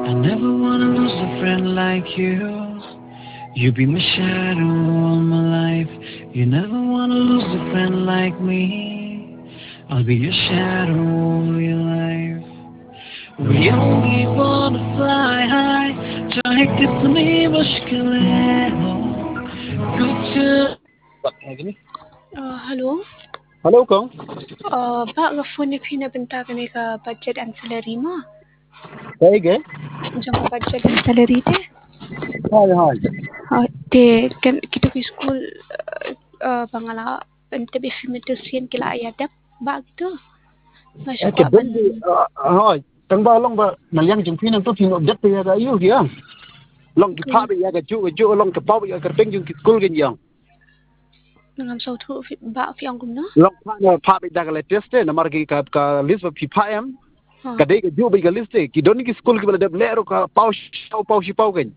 I never wanna lose a friend like you. You be my shadow all my life. You never wanna lose a friend like me. I'll be your shadow all your life. We only wanna fly high. चाहे कितनी मुश्किलें हो कुछ Hello. Hello kong. Ba nga phone ni Pina benta ka ni ka budget and salary mo. Sige. Diyan ka budget and salary te. Hi hi. Te kan kita ke school bangala benta be fimitu sien kila ayadap ba gitu. Masuk Ke ban. ben hi. Tang ba long ba nalyang jing phin to phin object ya ga yu dia. Long ki pha be ya ga ju long ka pau ya ka peng jing ki school gen yang. Ngam sau thu ba fi ang gum no. Long pha be da ga le test na mar ki ka list ba phi pha em. Ka dei ka ju be ga list ki don ki school ki ba de le ro ka pau si pau gen.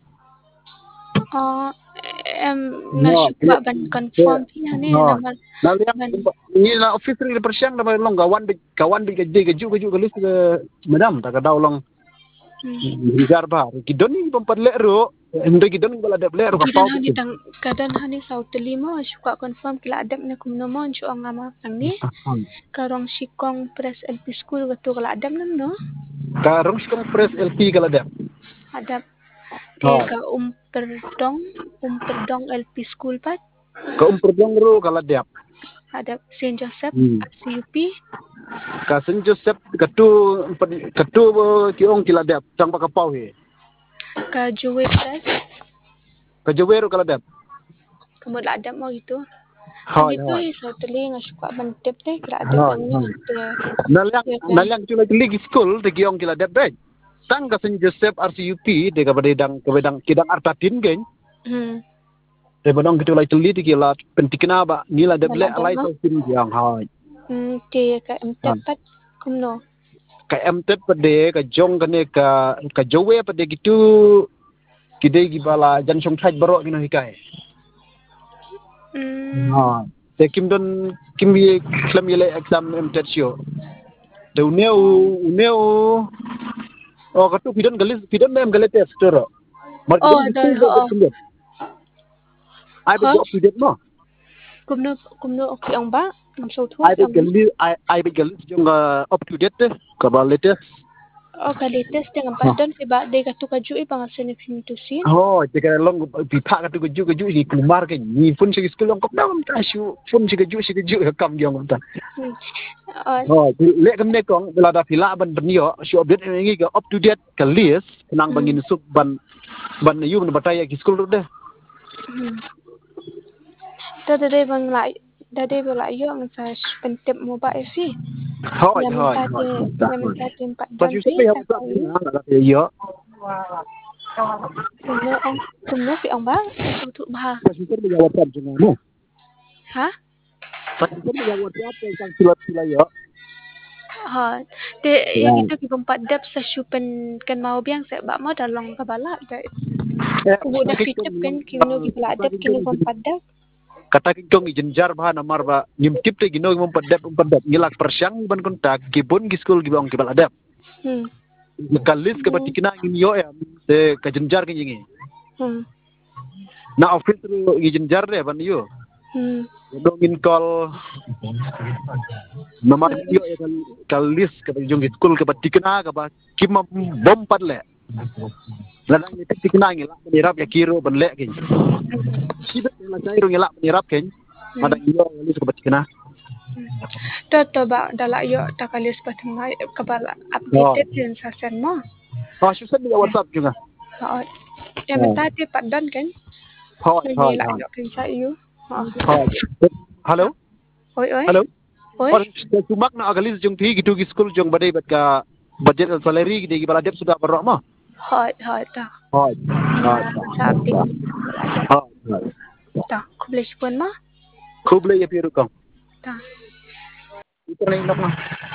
Em masuk ban confirm fi hani Na nama liang ni na office ri persiang na long kawan bi ga de ga ju ga list madam ta ka daw long higar ba ki don ni pempat le ro hindi ki don bala de le ro ka pau. Kadan hani sau telima suka confirm kila adab na kumno mo ansu ang ama ang ni karong sikong press LP school gato kala adab nam no Ka rong sikong press LP kala de. adab ka umperdong LP school pat Ka umperdong ro kala de. adab Saint Joseph CUP Ka Saint Joseph katu kiong kila de sang pa ka pau he. ka Jowe press Ka jawero kala de. kumud adab mo gitu Hai gitu hai. sau teli nga suka bantep te kila adab ang ni Nalyang cula ligi school de kiong kila de be. Tang ka Saint Joseph RCUP de ka bedang kidang artatin gen. De badong kitu lai tuli di kila pentikna ba nila de ble alai so sin yang hai. Te ka empat kumno Ka emtet pade ka jong kane ka jowe pade gitu kide gibala jan song thaj baro kino hikai. Te kim don kim ye klam yele exam emtet sio. De uneu ka tu pidon mem galit test ro. Mar dah ai be job pidon mo. kumno okay ang ba ang sau thu ai be galit jong up to date ka ba latest. ka latest dengan padan si ba de ka tu ka ju ipang asen film tu si Te ka long pipa ka tu ka ju ni kumar ke ni pun si school long kop dam ta shu pun si ka ju kam yong ta. Le kam ne kong bela da pila ban benio shu update ngi ka up to date ka list nang bangin sub ban yu ban bataya ki school de. Tadi bang lai Dade bala yo ang sa pentep mo ba fi Hoi. Namin tati empat Pas dan you fi say have sa that yo. kumno fi ang ba sau thu ba Pas you say WhatsApp jeng mo. ha Pas you say WhatsApp sang sila yo. ha te yang itu ki empat dap sa syupen kan mau biang sa ba mo dalong ka bala kubu na fitep kan kino ki bala dap kino empat dap Kata kong ijenjar bah namar ba ngimtip te gino mong padap ngilak persyang ban kontak kibun gi school gi bang kibal adap. Kalis ke batikina ngin yo ya te kajenjar ke jingi. Na office ru ijenjar de ban yo. Dongin call namar yo ya kalis ke jong school ke batikina ke ba kim bom padle. Ladang ni tikina ngilak nirap ya kiro ban le ke. Sibet la jairo ngilak nirap ken ada iyo lis ke batikina. To ba dala yo takalis patumay kabala updated yun sa sen mo. Susan ni WhatsApp juga. Yang tadi padan kan? Hindi la yo kan sa iyo. Hello. Oi. Hello. Cuma na agalis jong thi gitu gi school jong badai bat ka budget salary gi di bala dep sudah berok mo. Hoi ta. Sa update. Ta, kublish pun mo. Kublay ya piru kang. Ta. Ito na yung